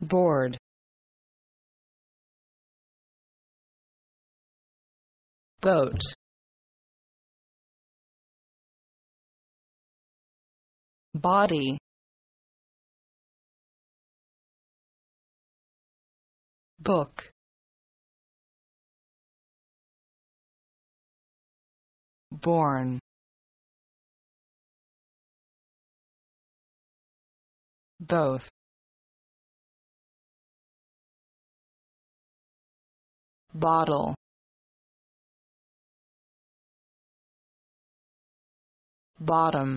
board, boat, body, book, born, both, bottle, bottom,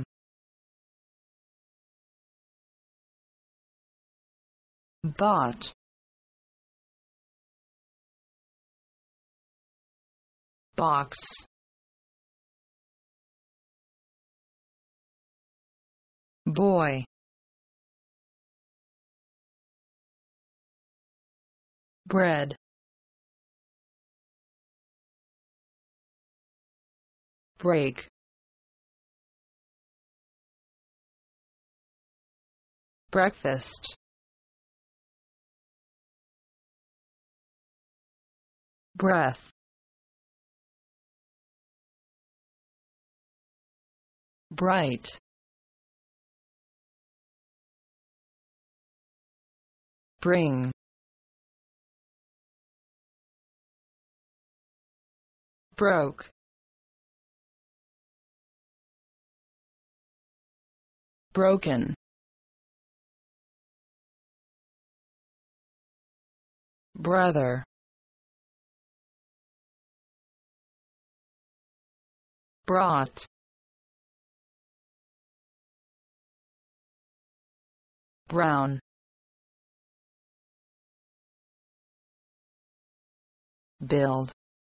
bought, box, boy, bread, break, breakfast, breath, bright, bring, broke, broken, brother, brought, brown, build,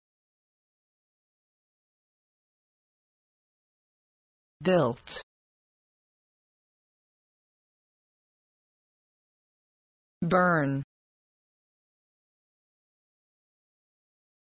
built, burn,